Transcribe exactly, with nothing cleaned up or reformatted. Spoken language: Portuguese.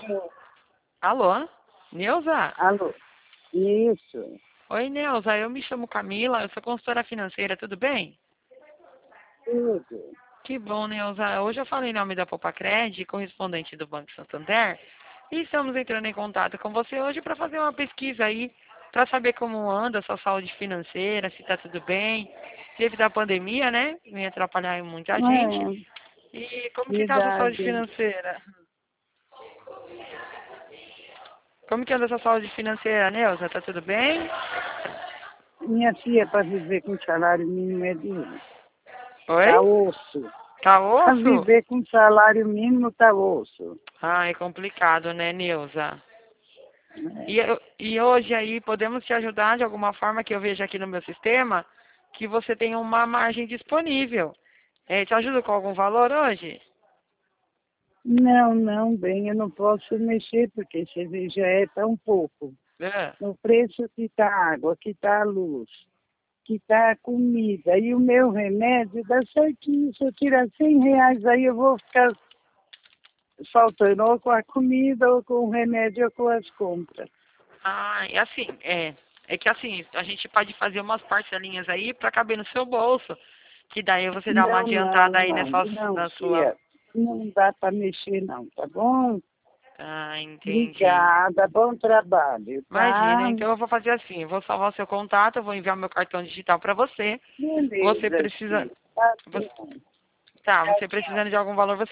Alô? Neuza? Alô? Isso. Oi, Neuza. Eu me chamo Camila, eu sou consultora financeira, tudo bem? Tudo. Que bom, Neuza. Hoje eu falei em nome da Popacred, correspondente do Banco Santander, e estamos entrando em contato com você hoje para fazer uma pesquisa aí, para saber como anda a sua saúde financeira, se está tudo bem. Teve da pandemia, né? Vem atrapalhar aí muita gente. É, E como que está a sua saúde verdade. financeira? Como que anda a sua saúde financeira, Neuza? Tá tudo bem? Minha filha, para viver com salário mínimo é duro. Tá Oi? osso. Tá Para osso? viver com salário mínimo tá osso. Ah, é complicado, né, Neuza? É. E, eu- e hoje aí podemos te ajudar de alguma forma que eu vejo aqui no meu sistema que você tem uma margem disponível. Eh, te ajuda com algum valor hoje? Não, não, bem, eu não posso mexer porque você já é tão pouco. É. No preço que tá a água, que tá a luz, que tá a comida e o meu remédio, dá certinho. Se eu tirar cem reais aí eu vou ficar faltando ou com a comida, ou com o remédio, ou com as compras. Ah, é assim, é. É que assim, a gente pode fazer umas parcelinhas aí para caber no seu bolso. Que daí você dá uma Não, não, adiantada aí não, nessa, não, na sua. tia, não dá para mexer não, tá bom? Ah, entendi. Obrigada, bom trabalho, Imagina, tá? então eu vou fazer assim, eu vou salvar o seu contato, eu vou enviar meu cartão digital para você. Você Beleza, precisa, tia, tá você- bom. tá, você precisando de algum valor, você